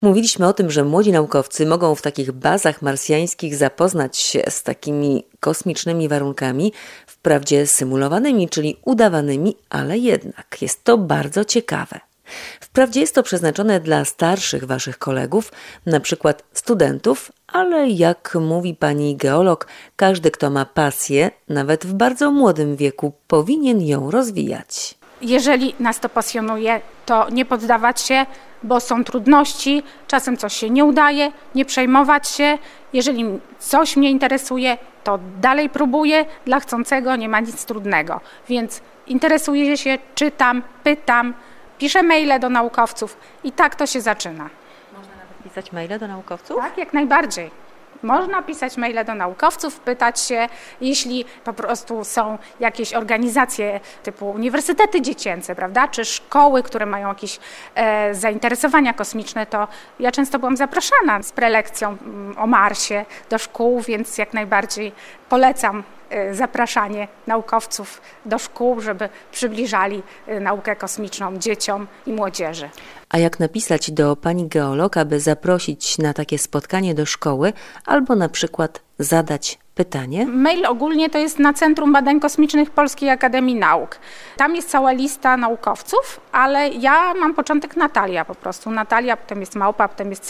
Mówiliśmy o tym, że młodzi naukowcy mogą w takich bazach marsjańskich zapoznać się z takimi kosmicznymi warunkami, wprawdzie symulowanymi, czyli udawanymi, ale jednak jest to bardzo ciekawe. Wprawdzie jest to przeznaczone dla starszych waszych kolegów, na przykład studentów, ale jak mówi pani geolog, każdy, kto ma pasję, nawet w bardzo młodym wieku, powinien ją rozwijać. Jeżeli nas to pasjonuje, to nie poddawać się, bo są trudności, czasem coś się nie udaje, nie przejmować się. Jeżeli coś mnie interesuje, to dalej próbuję, dla chcącego nie ma nic trudnego. Więc interesuję się, czytam, pytam, piszę maile do naukowców i tak to się zaczyna. Można nawet pisać maile do naukowców? Tak, jak najbardziej. Można pisać maile do naukowców, pytać się, jeśli po prostu są jakieś organizacje typu uniwersytety dziecięce, prawda, czy szkoły, które mają jakieś zainteresowania kosmiczne, to ja często byłam zapraszana z prelekcją o Marsie do szkół, więc jak najbardziej polecam zapraszanie naukowców do szkół, żeby przybliżali naukę kosmiczną dzieciom i młodzieży. A jak napisać do pani geolog, aby zaprosić na takie spotkanie do szkoły albo na przykład zadać pytanie? Mail ogólnie to jest na Centrum Badań Kosmicznych Polskiej Akademii Nauk. Tam jest cała lista naukowców, ale ja mam początek Natalia po prostu. Natalia, potem jest małpa, potem jest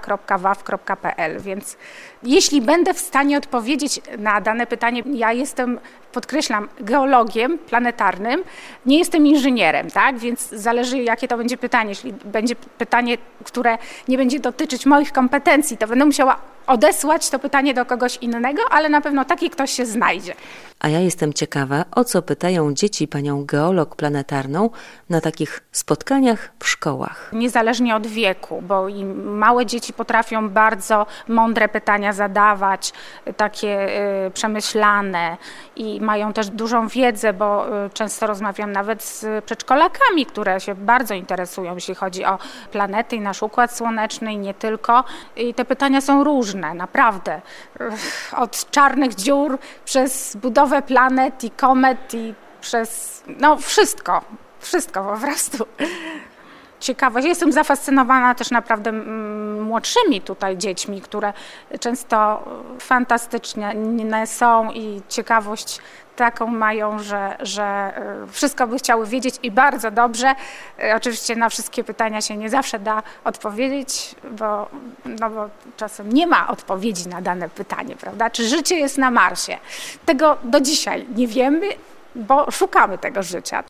cbk.waw.pl, więc jeśli będę w stanie odpowiedzieć na dane pytanie, ja jestem, podkreślam, geologiem planetarnym, nie jestem inżynierem, tak? Więc zależy, jakie to będzie pytanie. Jeśli będzie pytanie, które nie będzie dotyczyć moich kompetencji, to będę musiała odesłać to pytanie do kogoś innego, ale na pewno taki ktoś się znajdzie. A ja jestem ciekawa, o co pytają dzieci panią geolog planetarną na takich spotkaniach w szkołach. Niezależnie od wieku, bo i małe dzieci potrafią bardzo mądre pytania zadawać, takie przemyślane i mają też dużą wiedzę, bo często rozmawiam nawet z przedszkolakami, które się bardzo interesują, jeśli chodzi o planety i nasz Układ Słoneczny i nie tylko. I te pytania są różne, naprawdę. Od czarnych dziur przez budowę planet i komet i przez wszystko po prostu. Ciekawość. Jestem zafascynowana też naprawdę młodszymi tutaj dziećmi, które często fantastycznie są i ciekawość taką mają, że wszystko by chciały wiedzieć i bardzo dobrze. Oczywiście na wszystkie pytania się nie zawsze da odpowiedzieć, bo czasem nie ma odpowiedzi na dane pytanie, prawda? Czy życie jest na Marsie? Tego do dzisiaj nie wiemy, bo szukamy tego życia.